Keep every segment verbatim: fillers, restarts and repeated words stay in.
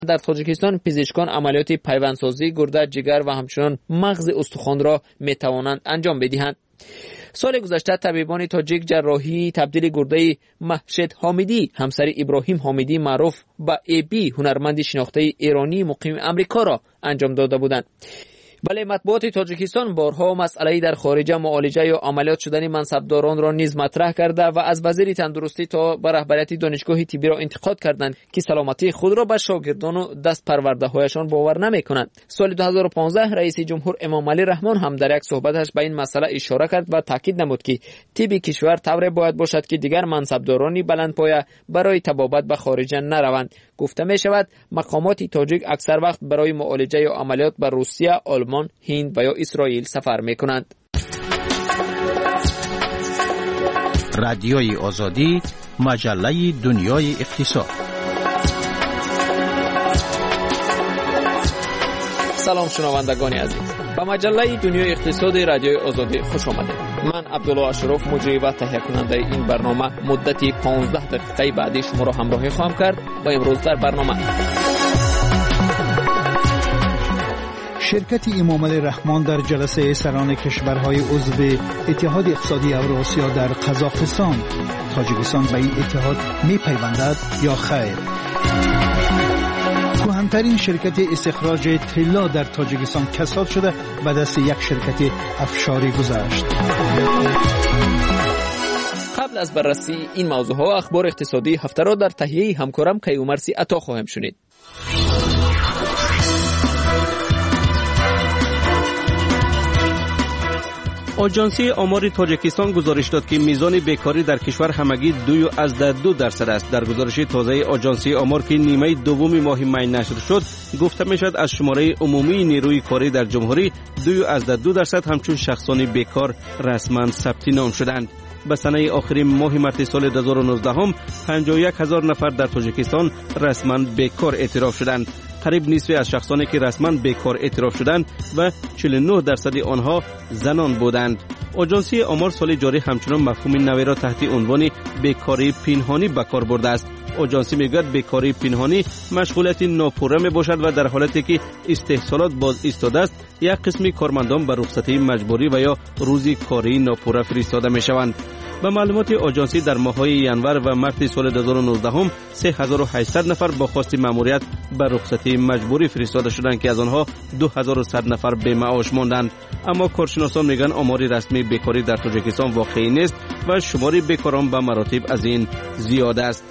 در تاجیکستان پزشکان عملیات پیوندسازی گرده، جگر و همچنان مغز استخوان را می توانند انجام بدهند. سال گذشته طبیبان تاجیک جراحی تبدیل گرده محشد حامدی همسر ابراهیم حامدی معروف به ای بی هنرمند شناخته ایرانی مقیم امریکا را انجام داده بودند. بله، مطبوعات تاجیکستان بارها مسئله در خارجه معالجه یا عملیات شدن منصبداران را نیز مطرح کرده و از وزیر تندرستی تا به رهبریت دانشگاه طبی را انتقاد کردند که سلامتی خود را به شاگردان و دست پرورده هایشان باور نمی کنند. سال دو هزار و پانزده رئیس جمهور امام علی رحمان هم در یک صحبتش به این مسئله اشاره کرد و تاکید نمود که طب کشور طوری باید باشد که دیگر منصبدارانی بلندپایه برای طبابت به خارجه نروند. گفته می شود مقامات تاجیک اکثر وقت برای معالجه یا عملیات به روسیه، آلمان، هند و یا اسرائیل سفر می کنند. رادیوی آزادی، مجله دنیای اقتصاد. سلام شنوندگان عزیز، به مجله دنیای اقتصاد رادیوی آزادی خوش آمدید. من عبدالله اشرف مجری و تهیه کننده این برنامه مدتی پانزده دقیقه بعدی شما را همراهی خواهم کرد. با امروز در برنامه: شرکت امام علی رحمان در جلسه سران کشورهای عضو اتحاد اقتصادی اوراسیا در قزاقستان، تاجیکستان به این اتحاد می پیوندد یا خیر؟ کهن‌ترین شرکت استخراج طلا در تاجیکستان کساد شده و دست یک شرکت افشاری گذشت. قبل از بررسی این موضوع ها اخبار اقتصادی هفته را در تهیه همکارم کیومرثی عطا خواهم شنید. آژانسی آمار تاجیکستان گزارش داد که میزان بیکاری در کشور همگی دو از دو درصد است. در گزارش تازه آژانسی آمار که نیمه دوم ماه می نشر شد گفته میشد از شماره عمومی نیروی کاری در جمهوری دو از دو درصد همچون شخصان بیکار رسما ثبت نام شدند. به سنه آخرین ماه مارس سال دو هزار و نوزده هم پنجاه و یک هزار نفر در تاجیکستان رسما بیکار اعتراف شدند. قریب نصف از شخصانی که رسما بیکار اعتراف شدند و چهل و نه درصد آنها زنان بودند. آژانسی آمار سال جاری همچنان مفهوم نوی را تحت عنوان بیکاری پنهانی به کار برده است. آژانسی میگوید بیکاری پنهانی مشغولیت ناپوره می باشد و در حالتی که استحصالات باز ایستاده است یک قسمی کارمندان به رخصتی مجبوری و یا روزی کاری ناپوره فرستاده می شوند. به معلومات آژانسی در ماه‌های ینور و مارس سال دو هزار و نوزده هم سه هزار و هشتصد نفر با خواست مأموریت به رخصتی مجبوری فرستاده شدند که از آنها دو هزار و صد نفر به معاش ماندند. اما کارشناسان میگن آمار رسمی بیکاری در تاجیکستان واقعی نیست و شمار بیکاران به مراتب از این زیاد است.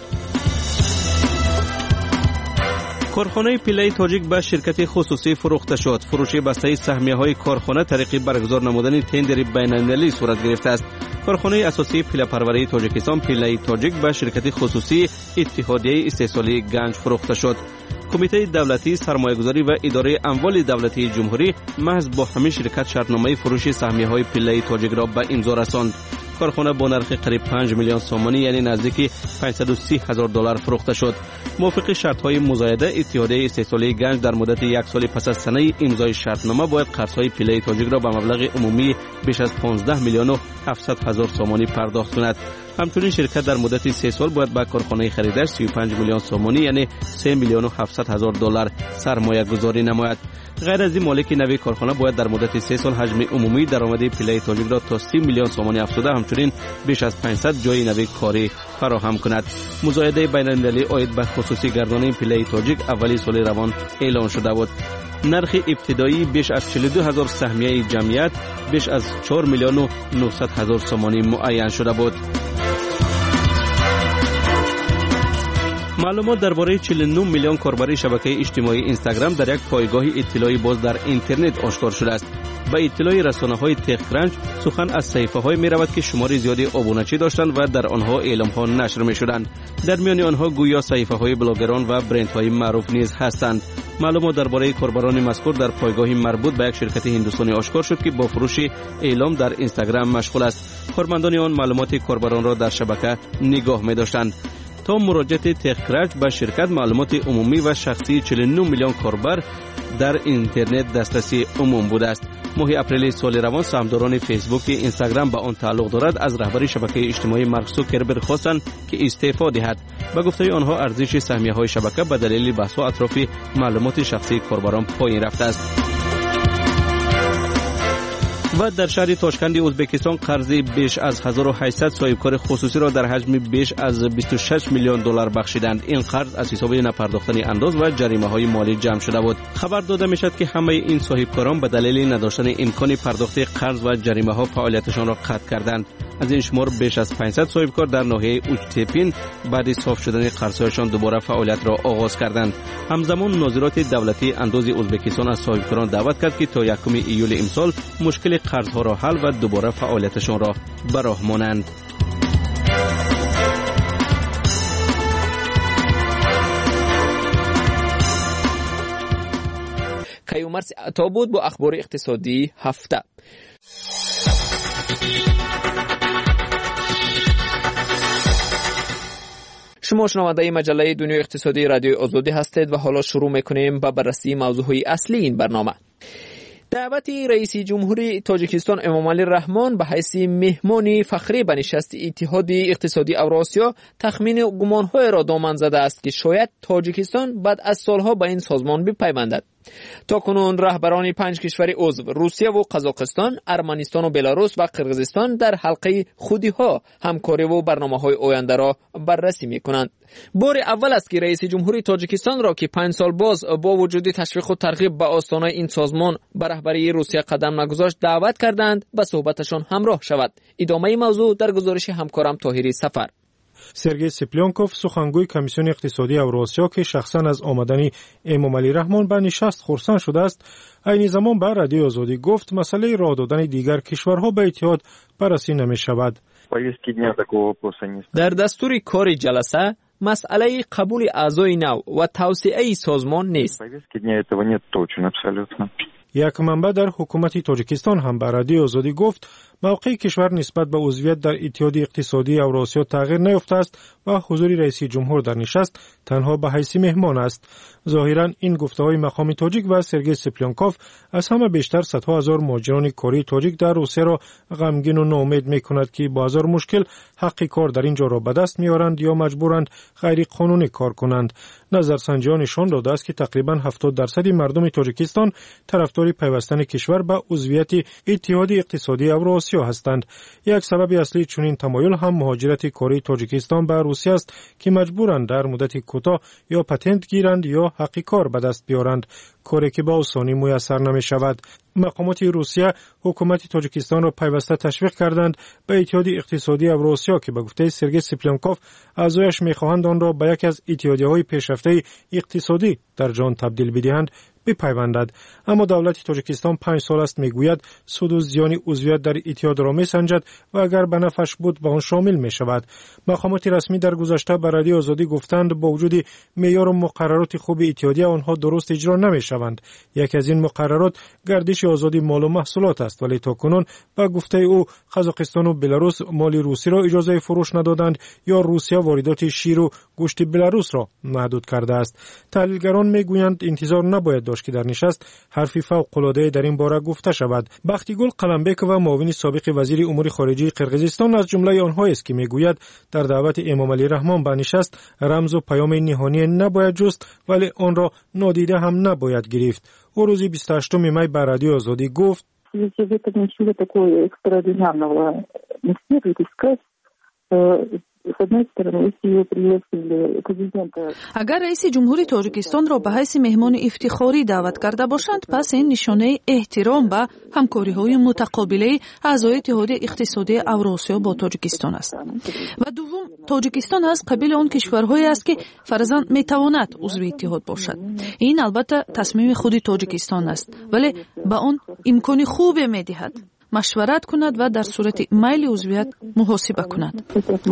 کارخانه پیله تاجیک به شرکت خصوصی فروخته شد. فروش بسته سهمیه‌های کارخانه طریق برگزار نمودن تندر بین‌المللی صورت گرفته است. کارخانه اساسی پیله پروری تاجیکستان پیله تاجیک به شرکت خصوصی اتحادیه استحصالی گنج فروخته شد. کمیته دولتی سرمایه‌گذاری و اداره اموال دولتی جمهوری محض با همین شرکت شرطنامه فروش سهمیه‌های پیله تاجیک را به امضا رساند. کارخانه با نرخ قریب پنج میلیون سومانی یعنی نزدیک پانصد و سی هزار دلار فروخته شد. موافق شرط‌های مزایده اتحادیه استحصالی گنج در مدت یک سال پس از سنه امضای شرطنامه باید قرض‌های پیله تاجیک را به مبلغ عمومی بیش از پانزده میلیون و هفتصد هزار سومانی پرداخت کند. همچنین شرکت در مدت سه سال باید به کارخانه خریدار سی و پنج میلیون سومانی یعنی سه میلیون و هفتصد هزار دلار سرمایه گذاری نماید. غیر از این مالک نوی کارخانه باید در مدت سه سال حجم عمومی درآمد پیله تاجیک را تا سی میلیون سومانی افزوده همچنین بیش از پانصد جای نوی کاری فراهم کند. مزایده بین‌المللی عاید به خصوصی گردانی پیله تاجیک اولی سال روان اعلام شده بود. نرخ ابتدایی بیش از چهل و دو هزار سهمیه جمعیت بیش از چهار میلیون و نهصد هزار سومانی معین شده بود. معلومات درباره چهل و نه میلیون کاربر شبکه اجتماعی اینستاگرام در یک پایگاه اطلاعی باز در اینترنت آشکار شده است. به اطلاع رسانه‌های تک‌کرانچ سخن از صحیفه‌های می‌رود که شمار زیادی آبونچی داشتند و در آنها اعلام‌ها نشر می‌شدند. در میان آنها گویا صحیفه‌های بلاگران و برندهای معروف نیز هستند. معلومات درباره کاربران مذکور در پایگاه مربوط به یک شرکت هندوستانی آشکار شد که با فروش اعلام در اینستاگرام مشغول است. کارمندان آن معلومات کاربران را در شبکه نگاه می‌داشتند. تا مراجعه تک‌کرانچ به شرکت معلومات عمومی و شخصی چهل و نه میلیون کاربر در اینترنت دسترسی عموم بوده است. ماه اپریل سال روان سهامداران فیسبوک اینستاگرام به آن تعلق دارد از رهبر شبکه اجتماعی مارک زوکربرگ خواستند که استعفا دهد. به گفته آنها ارزش سهمیه‌های شبکه به دلیل بحث‌ها اطراف معلومات شخصی کاربران پایین رفته است. و در شهر تاشکند ازبکستان قرضی بیش از هزار و هشتصد صاحبکار خصوصی را در حجم بیش از بیست و شش میلیون دلار بخشیدند. این قرض از حساب نپرداختن انداز و جریمه‌های مالی جمع شده بود. خبر داده میشد که همه این صاحبکاران به دلیل نداشتن امکان پرداخت قرض و جریمه‌ها فعالیتشان را قطع کردند. از این شمار بیش از پانصد صاحبکار در ناحیه اوچتپین بعد صاف شدن قرضهایشان دوباره فعالیت را آغاز کردند. همزمان ناظرات دولتی انداز ازبکستان از صاحبکاران دعوت کرد که تا یکم ایول امسال مشکل قرضها را حل و دوباره فعالیتشان را به راه مانند. کیومرث عطا بود با اخبار اقتصادی هفته. شما شنونده مجله دنیای اقتصادی رادیوی آزادی هستید و حالا شروع میکنیم با بررسی موضوعهای اصلی این برنامه. دعوت رئیس جمهوری تاجیکستان امامعلی رحمان به حیث مهمان فخری به نشست اتحاد اقتصادی اوراسیا تخمین گمانهای را دامن زده است که شاید تاجیکستان بعد از سالها به این سازمان بپیوندد. تاکنون رهبران پنج کشور عضو روسیه و قزاقستان، ارمنستان و بلاروس و قرقیزستان در حلقه خودی‌ها همکاری و برنامه‌های آینده را بررسی می‌کنند. بار اول است که رئیس جمهوری تاجیکستان را که پنج سال باز با وجود تشویق و ترغیب به آستانه این سازمان به رهبری روسیه قدم نگذاشت دعوت کردند به صحبتشان همراه شود. ادامه موضوع در گزارش همکارم طاهری سفر. سرگئی سپلیانکوف سخنگوی کمیسیون اقتصادی اوراسیا که شخصا از آمدن امامعلی رحمان به نشست خرسند شده است، عین زمان به رادیو آزادی گفت مسئله راه دادن دیگر کشورها به اتحاد بررسی نمی شود. در دستور کار جلسه مسئله قبول اعضای نو و توسعه سازمان نیست. یک منبع در حکومت تاجیکستان هم به رادیو آزادی گفت موقع کشور نسبت به عضویت در اتحاد اقتصادی اوراسیا تغییر نیافته است و حضور رئیس جمهور در نشست تنها به حیث مهمان است. ظاهرا این گفته‌های مقام تاجیک و سرگئی سپلیانکوف از همه بیشتر صدها هزار مهاجران کاری تاجیک در روسیه را غمگین و ناامید می‌کند که با هزار مشکل حق کار در اینجا را به دست می‌آورند یا مجبورند غیر قانونی کار کنند. نظرسنجی‌ها نشان داده است که تقریباً هفتاد درصد مردم تاجیکستان طرفدار پیوستن کشور به عضویت اتحاد اقتصادی اوراسیا هستند. یک سبب اصلی چنین تمایل هم مهاجرت کاری تاجیکستان به روسیه است که مجبورند در مدت کوتاه یا پتنت گیرند یا حق کار به دست بیارند، کاری که به آسانی میسر نمی شود. مقامات روسیه حکومت تاجیکستان را پیوسته تشویق کردند به اتحاد اقتصادی اوراسیا که به گفته سرگئی سپلیانکوف اعضایش میخواهند آن را به یکی از اتحادیه‌های پیشرفته اقتصادی در جهان تبدیل بدهند بپیوندد. اما دولت تاجیکستان پنج سال است میگوید سود و زیان عضویت در اتحاد را میسنجد و اگر به نفعش بود به آن شامل می شود. مقامات رسمی در گذشته به رادیو آزادی گفتند با وجود معیار و مقررات خوب اتحادیه آنها درست اجرا نمی شوند. یکی از این مقررات گردش آزادی مال و محصولات است، ولی تاکنون به گفته او قزاقستان و بلاروس مال روسی را اجازه فروش ندادند یا روسیه واردات شیر و گوشت بلاروس را محدود کرده است. تحلیلگران میگویند انتظار نباید داشت که در نشست حرفی فوق‌العاده در این باره گفته شود. بختیگل قلمبک و معاون سابق وزیر امور خارجه قرقیزستان از جمله آنهایی است که میگوید در دعوت امامعلی رحمان به نشست رمز و پیام نهانی نباید جست، ولی آن را نادیده هم نباید گرفت. او روز بیست و هشتم می به رادیو آزادی گفت اگر رئیس جمهوری تاجیکستان را به حیث مهمان افتخاری دعوت کرده باشند، پس این نشانه احترام به همکاری‌های متقابله اعضای اتحاد اقتصادی اوراسیا با تاجیکستان است. و دوم، تاجیکستان از قبیل آن کشورهایی است که فرضاً میتواند عضو اتحاد باشد. این البته تصمیم خود تاجیکستان است، ولی به آن امکان خوب میدهد مشورت کند و در صورت میل عضویت محاسبه کند.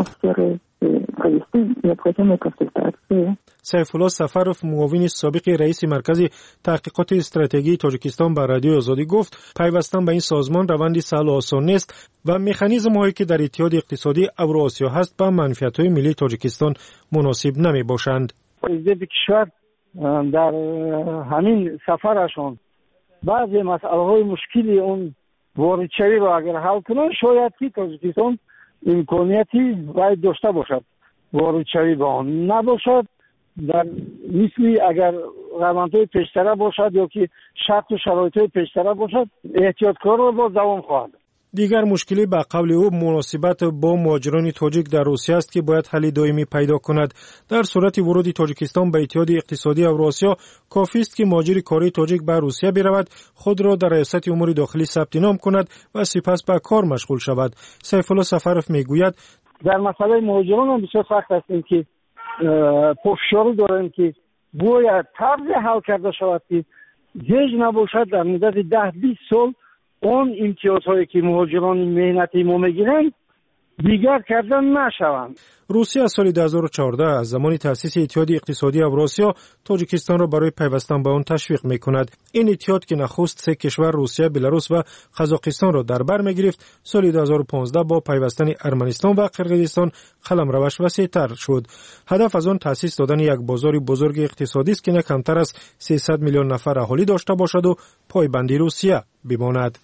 سیف الله سفروف معاون سابق رئیس مرکز تحقیقات استراتژی تاجیکستان به رادیو آزادی گفت پیوستن به این سازمان روندی سهل و آسان نیست و مکانیزم هایی که در اتحاد اقتصادی اوراسیا هست با منفعت های ملی تاجیکستان مناسب نمی باشند. کشور در همین سفرشون بعضی مسائل مشکلی اون واردشوی رو اگر حل کنن شاید که تاجیکستان امکانیتی باید داشته باشد. واردشوی با آن نباشد در مثل اگر روندهای پیشتره باشد یا که شرط و شرایط پیشتره باشد احتیاطکار رو با دوام خواهد. دیگر مشکلی به قول او مناسبت با مهاجران تاجیک در روسیه است که باید حل دائمی پیدا کند. در صورت ورود تاجیکستان به اتحاد اقتصادی اوراسیا کافی است که مهاجر کاری تاجیک به روسیه برود، خود را در ریاست امور داخلی ثبت نام کند و سپس به کار مشغول شود. سیف الله سفرف میگوید در مسئله مهاجران هم بسیار سخت هستیم که پافشاری داریم که باید طرز حل کرده شود که هیچ نباشد در مدت ده بیست سال اون امتیازهایی که مهاجران مهنتی ما میگیرند دیگر کردن نشوند. روسیه از سال دو هزار و چهارده از زمان تأسیس اتحاد اقتصادی اوراسیا تاجیکستان را برای پیوستن به آن تشویق میکند. این اتحاد که نخست سه کشور روسیه، بلاروس و قزاقستان را در بر میگرفت، سال دو هزار و پانزده با پیوستن ارمنستان و قرقیزستان قلمروش وسیع‌تر شد. هدف از آن تأسیس دادن یک بازار بزرگ اقتصادی است که نه کمتر از سیصد میلیون نفر اهالی داشته باشد و پایبندی روسیه بماند.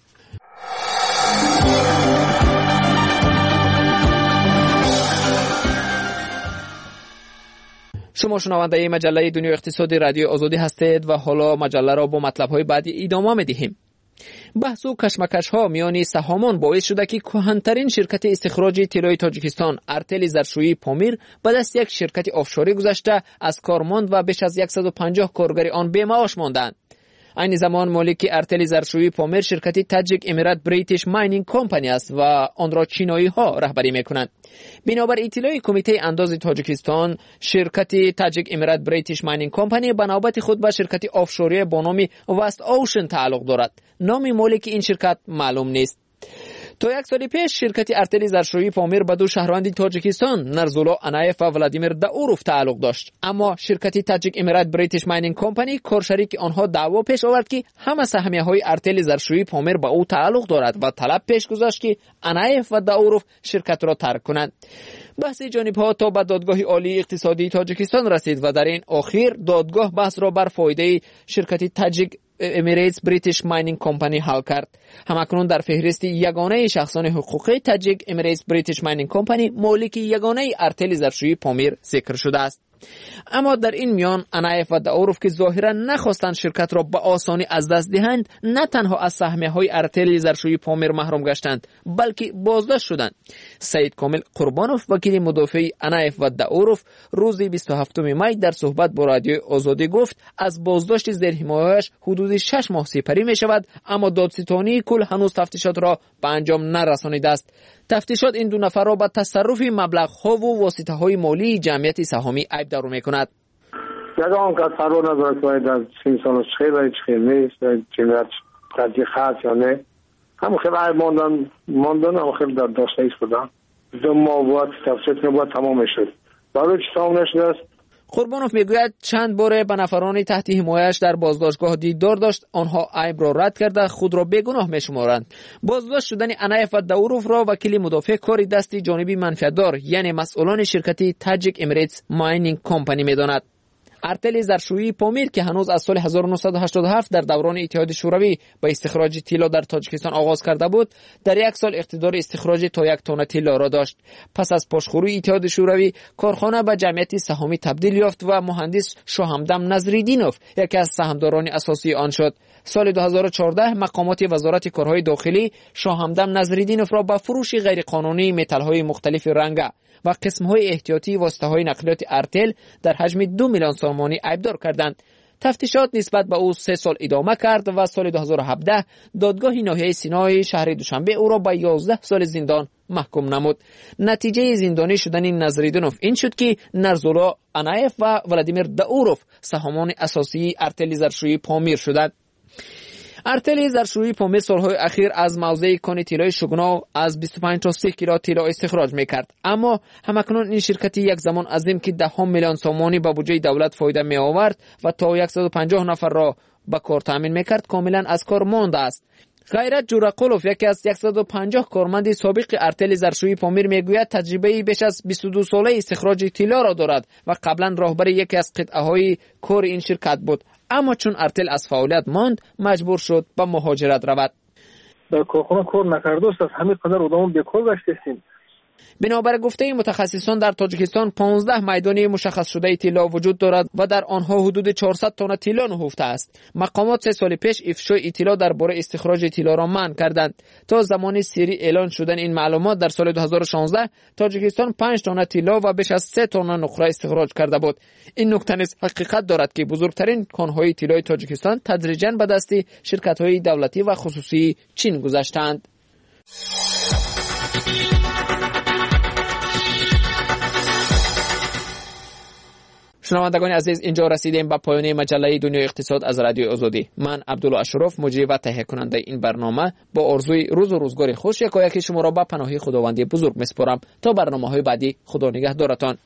شما شنونده مجله دنیای اقتصادی رادیو آزادی هستید و حالا مجله را با مطلب‌های بعدی ادامه می‌دهیم. بحث و کشمکش‌ها میان سهامان باعث شده که کهن‌ترین شرکت استخراج طلای تاجیکستان ارتل ظرفشویی پامیر به دست یک شرکت آفشوری گذشته از کار ماند و بیش از صد و پنجاه کارگر آن بی‌معاش ماندند. این زمان مالک ارتل ظرفشویی پامیر شرکت تاجیک امارات بریتیش ماینینگ کمپانی است و آن را چینایی ها رهبری میکنند. بنابر اطلاع کمیته انداز تاجیکستان، شرکت تاجیک امارات بریتیش ماینینگ کمپانی به نوبت خود به شرکت آفشوری با نام وست اوشن تعلق دارد. نام مالک این شرکت معلوم نیست. تا یک سال پیش شرکت ارتل ظرفشویی پامیر به دو شهروند تاجیکستان نرزولا انایف و ولادیمیر داوروف تعلق داشت، اما شرکت تاجیک امارات بریتیش ماینینگ کمپانی کارشریک آنها دعوا پیش آورد که همه سهمیه های ارتل ظرفشویی پامیر به او تعلق دارد و طلب پیش گذاشت که انایف و داوروف شرکت را ترک کنند. بحث جانب ها تا به دادگاه عالی اقتصادی تاجیکستان رسید و در این اخیر دادگاه بحث را بر فایده شرکت تاجیک امارات بریتیش ماینینگ کمپانی حل کرد. همکنون در فهرست یگانه شخصان حقوقی تاجیک امارات بریتیش ماینینگ کمپانی مالک یگانه ارتل ظرفشویی پامیر ذکر شده است. اما در این میان انایف و داوروف که ظاهرا نخواستند شرکت را به آسانی از دست دهند، نه تنها از سهمیه های ارتل ظرفشویی پامیر محروم گشتند بلکه بازداشت شدند. سید کامل قربانوف وکیل مدافع انایف و داوروف روز بیست و هفتم می در صحبت با رادیو آزادی گفت از بازداشت زیر حمایه‌اش حدود شش ماه سپری می شود، اما دادستانی کل هنوز تفتیشات را به انجام نرسانیده است. تفتیشات این دو نفر را به تصرف مبلغ‌ها و واسطه‌های مالی جمعیت سهامی عیب‌دار می‌کند. یگان که قرار ندارد که در سین سالش خیلی و هیچ خیلی نیست جمعیت قدی خاص یا نه هم خیلی عیب ماندن ماندن هم خیلی در داشته ایست بودن دو ماه باید تفتیشات نباید تمام شد برای چی تمام نشده است. قربانوف میگوید چند باره به نفران تحت حمایش در بازداشتگاه دیدار داشت، آنها عیب را رد کرده خود را بیگناه میشمارند. بازداشت شدن انایف و داوروف را وکیل مدافع کار دستی جانبی منفعتدار یعنی مسئولان شرکت تاجیک امارات ماینینگ کمپانی میداند. ارتل ظرفشویی پامیر که هنوز از سال هزار و نهصد و هشتاد و هفت در دوران اتحاد شوروی با استخراج طلا در تاجیکستان آغاز کرده بود، در یک سال اقتدار استخراج تا یک تن طلا را داشت. پس از پاشخوری اتحاد شوروی کارخانه به جمعیت سهامی تبدیل یافت و مهندس شاهمدان نظریدینوف یکی از سهامداران اساسی آن شد. سال دو هزار و چهارده مقامات وزارت کارهای داخلی شاهمدان نظریدینوف را به فروش غیرقانونی متال‌های مختلف رنگ و قسم‌های احتیاطی واسطه‌های نقلیات ارتل در حجم دو میلیون سامانی عیبدار کردند. تفتیشات نسبت به او سه سال ادامه کرد و سال دو هزار و هفده دادگاه ناحیه سینای شهر دوشنبه او را به یازده سال زندان محکوم نمود. نتیجه زندانی شدن نظریدینوف این شد که نرزولا انایف و ولادیمیر داوروف سهامان اساسی ارتل ظرفشویی پامیر شدند. ارتل ظرفشویی پامیر سالهای اخیر از موضع کان طلای شگنا از بیست و پنج تا سی کیلو طلا استخراج میکرد، اما همکنون این شرکت یک زمان عظیم که ده میلیون سامانی به بودجه دولت فایده می آورد و تا صد و پنجاه نفر را به کار تامین میکرد کاملا از کار مانده است. غیرت جورقلوف یکی از صد و پنجاه کارمند سابق ارتل ظرفشویی پامیر میگوید تجربه بیش از بیست و دو ساله استخراج طلا را دارد و قبلا راهبر یکی از قطعه های کار این شرکت بود، اما چون ارتل از فعالیت ماند مجبور شد به مهاجرت رود. در کارخانه کار نکرده است، همین قدر آدم بیکار گشتیم. بنابر گفته متخصصان در تاجیکستان پانزده میدان مشخص شده طلا وجود دارد و در آنها حدود چهارصد تن طلا نهفته است. مقامات سه سال پیش افشای طلا درباره استخراج طلا را منع کردند. تا زمان سری اعلان شدن این معلومات در سال دو هزار و شانزده تاجیکستان پنج تن طلا و بیش از سه تن نقره استخراج کرده بود. این نکته نیز حقیقت دارد که بزرگترین کانهای طلای تاجیکستان تدریجاً به دست شرکت‌های دولتی و خصوصی چین گذشتند. شنوندگان عزیز، اینجا رسیدیم به پایان مجله دنیای اقتصاد از رادیو آزادی. من عبدالله اشرف مجری و تهیه کننده این برنامه با آرزوی روز و روزگار خوش یکایک شما را به پناه خداوند بزرگ میسپارم. تا برنامه‌های بعدی، خدا نگهدارتان.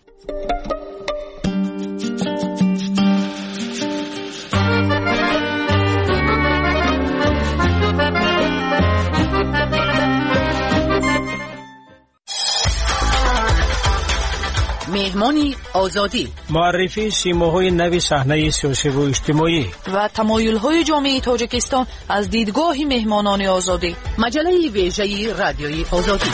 مهمانی آزادی، معرفی سیماهای نوی صحنه سیاسی و اجتماعی و تمایل‌های جامعه تاجیکستان از دیدگاه مهمانان آزادی. مجله ویژه رادیوی آزادی.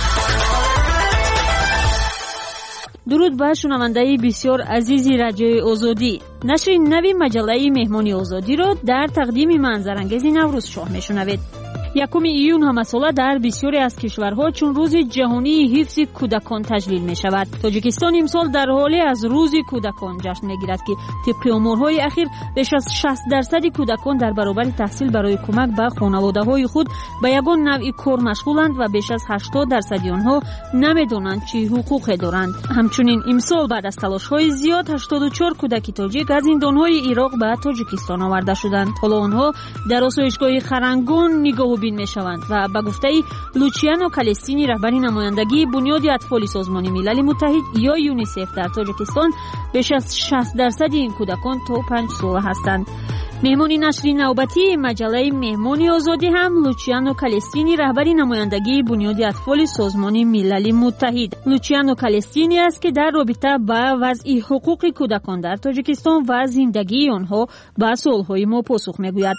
درود بر شنونده بسیار عزیزی رادیوی آزادی. نشر نوی مجله مهمانی آزادی را در تقدیم منظرانگیز نوروز شاه میشنوید. یکم ایون همساله در بسیاری از کشورها چون روز جهانی حفظ کودکان تجلیل می شود. تاجیکستان امسال در حالی از روز کودکان جشن می گیرد که طبق امورهای اخیر بیش از شصت درصد کودکان در برابر تحصیل برای کمک به خانواده های خود به یگان نوع کار مشغولند و بیش از هشتاد درصد آنها نمیدانند چه حقوقی دارند. همچنین امسال بعد از تلاش های زیاد هشتاد و چهار کودک تاجیک از زندانهای عراق به تاجیکستان آورده شدند. حالا آنها در آسایشگاه خرنگون نگاه بین می شوند و به گفته لوچیانو کالستینی رهبر نمایندگی بنیاد اطفال سازمان ملل متحد یا یونیسف در تاجیکستان بیش از شصت درصد این کودکان تا پنج ساله هستند. مهمانی نشر نوبتی مجله مهمانی آزادی هم لوچیانو کالستینی رهبر نمایندگی بنیاد اطفال سازمان ملل متحد لوچیانو کالستینی است که در رابطه با وضع حقوق کودکان در تاجیکستان و زندگی آنها به سوالهای ما پاسخ میگوید.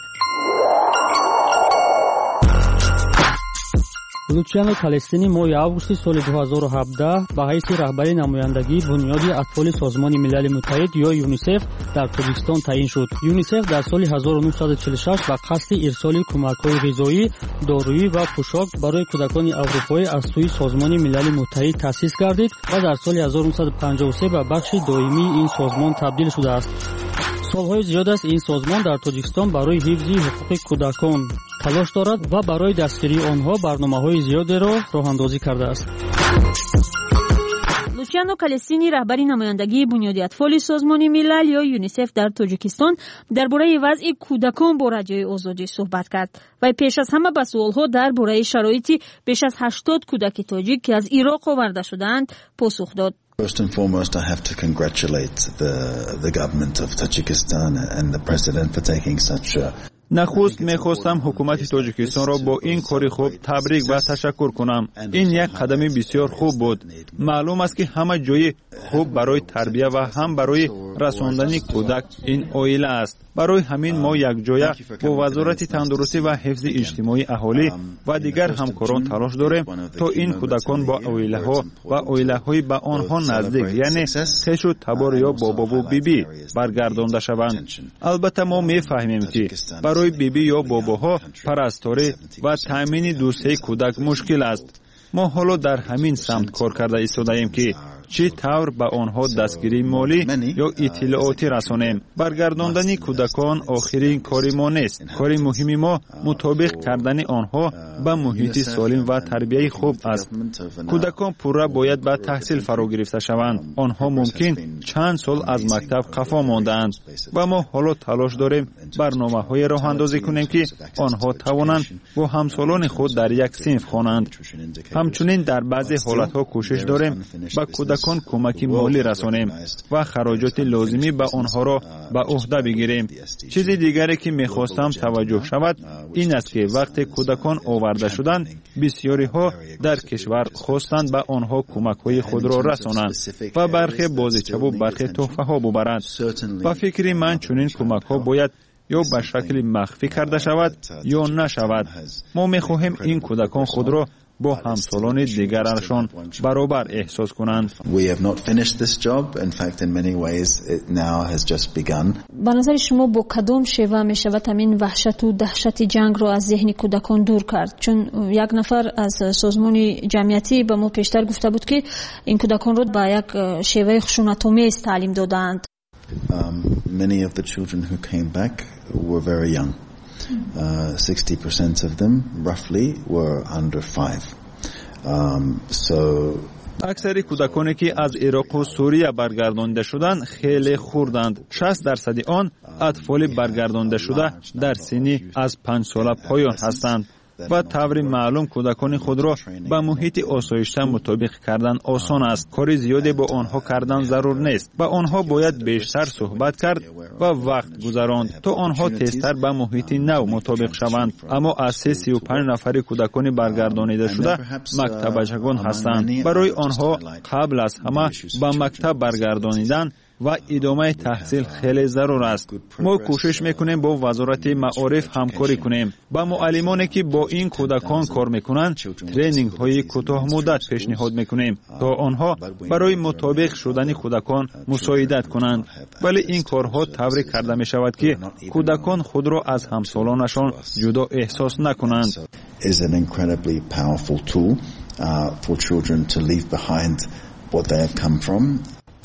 لوچیانو کالستینی ماه августи соли دو هزار و هفده به حیث رهبر نمایندگی بنیاد اطفال سازمان ملل متحد یا یونیسف در تاجیکستان تعیین شد. یونیسف در سال هزار و نهصد و چهل و شش به قصد ارسال کمک‌های غذایی، دارویی و پوشاک برای کودکان اروپایی از سوی سازمان ملل متحد تأسیس گردید و در سال هزار و نهصد و پنجاه و سه به بخش دائمی این سازمان تبدیل شده است. سالهای زیاد است این سازمان در تاجیکستان برای حفظ حقوق کودکان تلاش دارد و برای دستگیری آنها برنامه‌های زیادی را راه‌اندازی کرده است. لوچیانو کالستینی رهبر نمایندگی بنیاد اطفال سازمان ملل یا یونیسف در تاجیکستان درباره وضع کودکان با رادیوی آزادی صحبت کرد و پیش از همه به سوال‌ها درباره شرایط بیش از هشتاد کودک تاجیک که از عراق آورده شدند پاسخ داد. First and foremost, I have to congratulate the the government of Tajikistan and the president for taking such a نخست میخواستم حکومت تاجیکستان را با این کاری خوب تبریک و تشکر کنم. این یک قدم بسیار خوب بود. معلوم است که همه جای خوب برای تربیت و هم برای رساندن کودک این عائله است. برای همین ما یک جای با وزارت تندرستی و حفظ اجتماعی اهالی و دیگر همکاران تلاش داریم تا این کودکان با عائله ها و عائله های به آنها نزدیک یعنی خش و تبار یا بابا و بیبی برگردانده شوند. البته ما میفهمیم که برای بیبی یا باباها پرستاری و تامین دوستی کودک مشکل است. ما حالا در همین سمت کار کرده ایستاده‌ایم که چه طور به آنها دستگیری مالی یا اطلاعاتی رسانیم. برگرداندن کودکان آخرین کاری ما نیست. کار مهمی ما مطابق کردن آنها به محیط سالم و تربیت خوب است. کودکان پورا باید به تحصیل فرا گرفته شوند. آنها ممکن چند سال از مکتب خفا ماندند و ما حالا تلاش داریم برنامه‌های راه اندازی کنیم که آنها توانند با همسالان خود در یک صنف خوانند. همچنین در بعضی حالت‌ها کوشش داریم با کودکان کمک مالی رسانیم و خراجات لازمی به آنها را به عهده بگیریم. چیز دیگری که می‌خواستم توجه شود این است که وقتی کودکان آورده شدند بسیاری ها در کشور خواستند به آنها کمک‌های خود را رسانند و برخی بازیچه و برخی تحفه ها ببرند. و فکری من چنین کمک ها باید یا به شکل مخفی کرده شود یا نشود. ما می‌خواهیم این کودکان خود را با همسالان دیگرشان برابر احساس کنند. به نظر شما با کدام شیوه می شود همین وحشت و دهشت جنگ را از ذهن کودکان دور کرد؟ چون یک نفر از سازمان جمعیتی به ما پیشتر گفته بود که این کودکان را به یک شیوه خشونت‌آمیز تعلیم دادند. Um, many of the children who came back were very young. Uh, sixty percent of them, roughly, were under five. Um, so اکثر کودکانی که از عراق و سوریه برگردانده شدند خیلی خوردند. شصت درصد آن اطفال برگردانده شده در سنی از پنج ساله پایان هستند. و طور معلوم کودکان خود را به محیط آسایشته مطابق کردن آسان است. کار زیادی با آنها کردن ضرور نیست. با آنها باید بیشتر صحبت کرد و وقت گذراند تا آنها تیزتر به محیط نو مطابق شوند. اما از سه سی و پنج نفر کودکان برگردانیده شده مکتبچگان هستند. برای آنها قبل از همه به مکتب برگردانیدن و ادامه تحصیل خیلی ضرور است. ما کوشش میکنیم با وزارت معارف همکاری کنیم. با معلمانی که با این کودکان کار میکنند ترینینگ های کوتاه مدت پیشنهاد میکنیم تا آنها برای مطابق شدن کودکان مساعدت کنند. ولی این کارها طوری کرده می شود که کودکان خود را از همسالانشان جدا احساس نکنند. is an incredibly powerful tool uh, for children to leave behind what they have come from.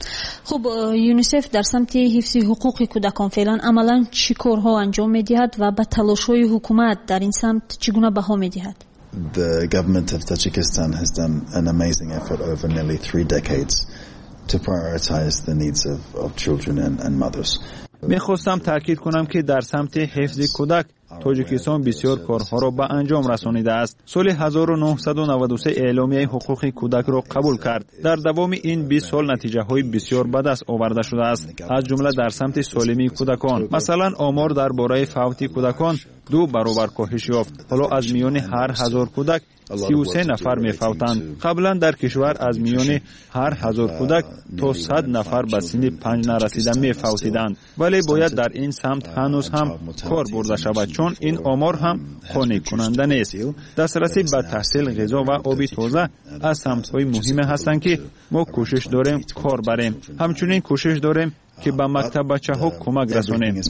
خب یونیسف در سمت حفظ حقوق کودکان فعلا عملا چی کارها انجام می‌دهد و به تلاش‌های حکومت در این سمت چگونه بها می‌دهد؟ The government of Tajikistan has done an amazing effort over nearly three decades to prioritize the needs of, of children and, and mothers. میخواستم تاکید کنم که در سمت حفظ کودک تاجیکستان بسیار کارها را به انجام رسانیده است. سال هزار و نهصد و نود و سه اعلامیه حقوق کودک را قبول کرد. در دوام این بیست سال نتیجه های بسیار به دست آورده شده است. از جمله در سمت سالمی کودکان، مثلا آمار درباره فوت کودکان دو برابر کاهش یافت. حالا از میان هر هزار کودک سی و سه نفر میفوتند. قبلا در کشور از میان هر هزار کودک تا صد نفر به سن پنج نرسیده میفوتیدند. ولی باید در این سمت هنوز هم کار برده شود، چون این آمار هم قانع کننده نیست. دسترسی به تحصیل، غذا و آب تازه از سمت‌های مهم هستند که ما کوشش داریم کار بریم. همچنین کوشش داریم که به مکتب بچه‌ها کمک رسانیم.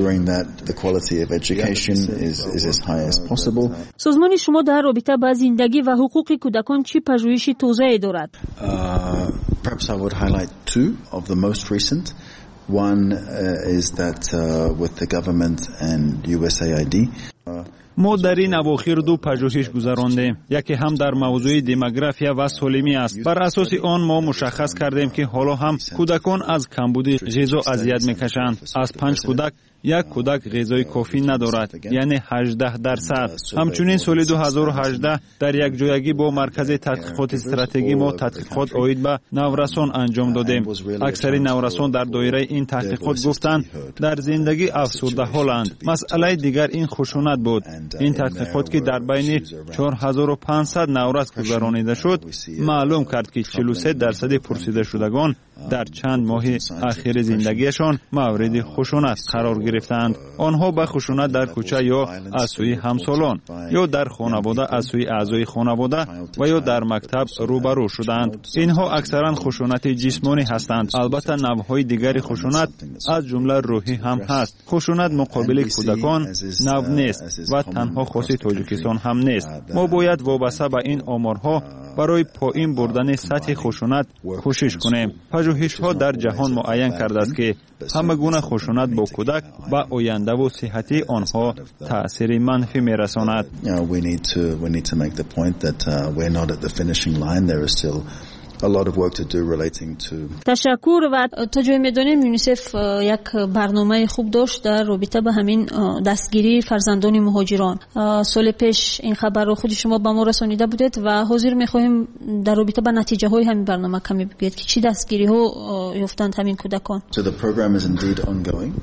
سازمان شما در رابطه با زندگی و حقوق کودکان چه پژوهش توسعه دارد؟ Perhaps I would highlight two of the most recent. One uh, is that uh, with the government and U S A I D. ما در این اواخر دو پژوهش گذراندیم. یکی هم در موضوع دموگرافیا و سالمی است. بر اساس آن ما مشخص کردیم که حالا هم کودکان از کمبود غذا اذیت میکشند. از پنج کودک یک کودک غذای کافی ندارد، یعنی هجده درصد. همچنین سال دو هزار و هجده در یک جایگی با مرکز تحقیقات استراتژی ما تحقیقات عاید به نورسان انجام دادیم. اکثر نورسان در دایره این تحقیقات گفتند در زندگی افسرده حالند. مسئله دیگر این خشونت بود. این تحقیقات که در بین چهار هزار و پانصد نورس گذرانیده شد معلوم کرد که چهل و سه درصد پرسیده شدگان در چند ماه اخیر زندگیشان مورد خشونت قرار گرفتند. آنها به خشونت در کوچه یا از سوی همسالان یا در خانواده از سوی اعضای خانواده و یا در مکتب روبرو شدند. اینها اکثرا خشونت جسمانی هستند. البته نوع‌های دیگر خشونت از جمله روحی هم هست. خشونت مقابل کودکان نوع نیست و تنها خاص تاجیکستان هم نیست. ما باید وابسته به این آمارها برای پایین بردن سطح خشونت کوشش کنیم. پژوهش‌ها در جهان معین کرده است که همه گونه خشونت با کودک به آینده و صحت آنها تأثیر منفی می‌رساند. We need to we need to make the point that uh, we're not at the finishing line. There are still a lot of work to do relating to. تشکر. و تا جای میدونیم یونیسف یک برنامه خوب داشت در رابطه با همین دستگیری فرزندان مهاجران. سال پیش این خبر رو خود شما به ما رسانیده بودید و حاضر می‌خواهیم در رابطه با نتیجه های همین برنامه کمی بگید که چی دستگیری ها یافتند همین کودکان. So the program is indeed ongoing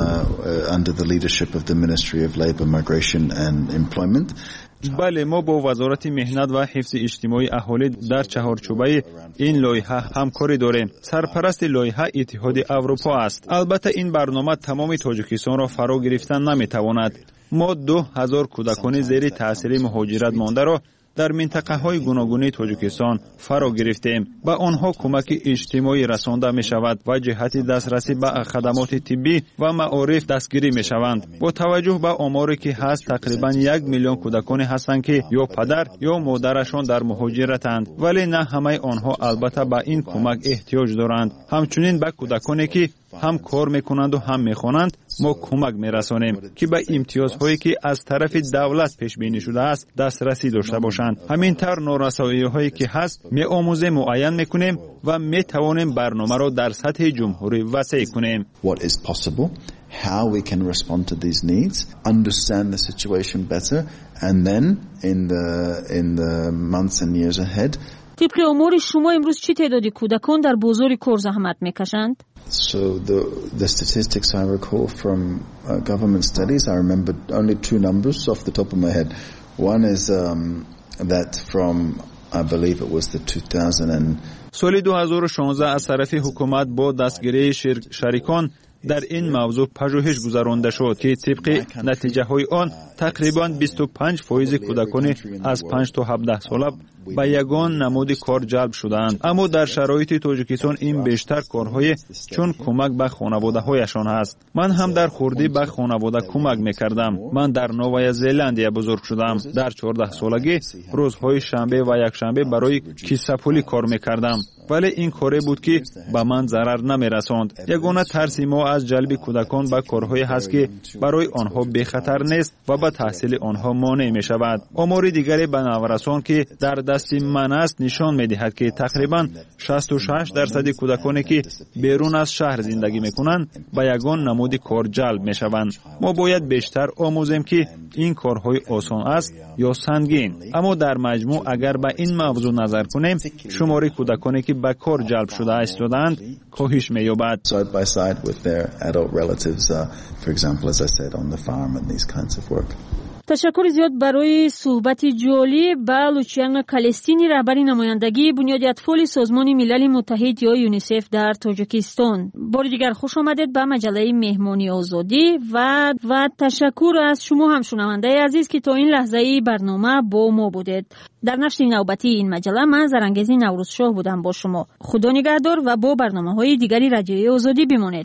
uh, under the leadership of the Ministry of Labour, Migration and Employment. بله، ما با وزارت مهنت و حفظ اجتماعی اهالی در چهارچوبه این لایحه همکاری داریم. سرپرست لایحه اتحاد اروپا است. البته این برنامه تمام تاجیکستان را فرا گرفتن نمیتواند. ما دو هزار کودکان زیر تاثیر مهاجرت مانده را در منطقه های گوناگون تاجیکستان فرا گرفتیم. با آنها کمک اجتماعی رسانده می شود و جهت دسترسی به خدمات طبی و معارف دستگیری می شوند. با توجه به آماری که هست، تقریبا یک میلیون کودکانی هستند که یا پدر یا مادرشان در مهاجرتند، ولی نه همه آنها البته به این کمک احتیاج دارند. همچنین به کودکانی که هم کار میکنند و هم میخوانند ما کمک میرسانیم که به امتیازهایی که از طرف دولت پیش بینی شده است دسترسی داشته باشند. همینطور نارسایی هایی که هست می آموزه معین میکنیم و می توانیم برنامه را در سطح جمهوری وسیع کنیم. What is possible, how we can respond to these needs, understand the situation better, and then in the in the months and years ahead. طبق امور شما امروز چی تعدادی کودکان در بازار کار زحمت میکشند؟ So the the statistics I recall from uh, government studies, I remember only two numbers off the top of my head. One is um, that from I believe it was the two thousand سال دو هزار و شانزده از طرف حکومت با دستگیری شریکان در این موضوع پژوهش گذرانده شد که طبق نتیجه های آن تقریبا بیست و پنج فیصد کودکان از پنج تا هفده ساله به یگان نمود کار جلب شدند. اما در شرایط تاجیکستان این بیشتر کارهای چون کمک به خانواده هایشان است. من هم در خوردی به خانواده کمک میکردم. من در نوآ زلندیا بزرگ شدم. در چهارده سالگی روزهای شنبه و یک شنبه برای کیسه پولی کار میکردم، ولی این کاری بود که به من ضرر نمیرساند. یگانه ترس ما از جلب کودکان به کارهایی هست که برای آنها بی خطر نیست و به تحصیل آنها مانع می شود. آمار دیگری به نورسان که در دست من است نشان می دهد که تقریبا شصت و شش درصد کودکانی که بیرون از شهر زندگی می کنند به یگان نمود کار جلب می شوند. ما باید بیشتر آموزیم که این کارهای آسان است یا سنگین، اما در مجموع اگر به این موضوع نظر کنیم شمار کودکانی که به کار جلب شده ایستادند کاهش می‌یابد. Side by side with their adult relatives, uh, for example, as I said, on the farm and these kinds of work. تشکر زیاد برای صحبت جالب با لوچیان کالستینی، رهبر نمایندگی بنیاد اطفال سازمان ملل متحد یا یونیسف در تاجیکستان. بار دیگر خوش آمدید به مجله مهمانی آزادی و و تشکر از شما هم شنونده عزیز که تا این لحظه برنامه با ما بودید. در نشر نوبتی این مجله من زرنگزی نوروزشاه بودم با شما. خدا نگهدار و با برنامه‌های دیگری رادیوی آزادی بمانید.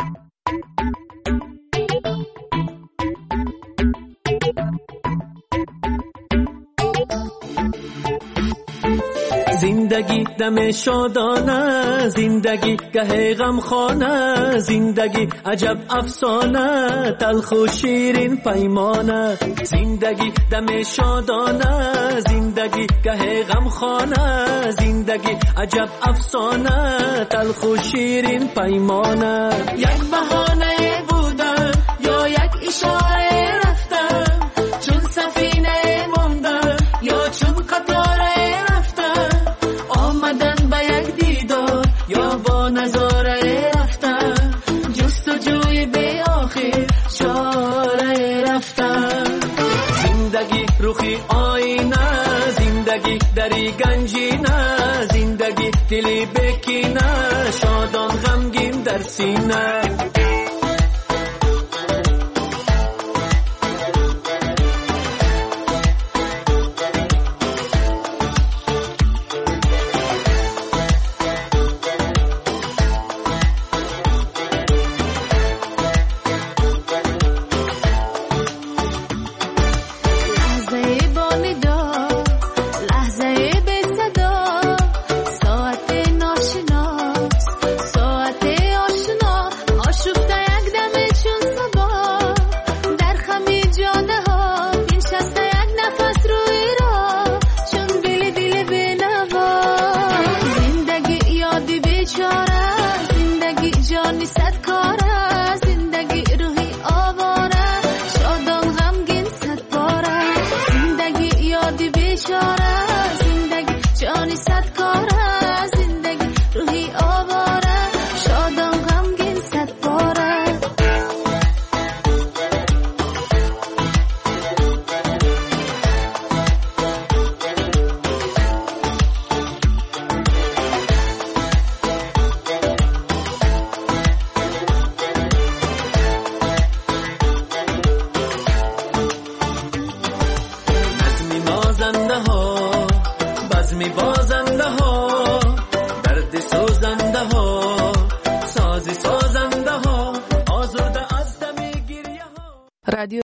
زندگی دم شادانه، زندگی گه غمخانه، زندگی عجب افسانه، تلخ و شیرین پیمانه. زندگی دم شادانه، زندگی گه غمخانه، زندگی عجب افسانه، تلخ و شیرین پیمانه. یک بهانه بودن یا یک اشاره رفتن، چون سفینه موندن یا چون قطاره یا با نظاره رفتن، جستجوی بی آخر چاره رفتن. زندگی روخی آینه، زندگی دری گنجینه، زندگی دلی بکینه، شادان غمگین در سینه. با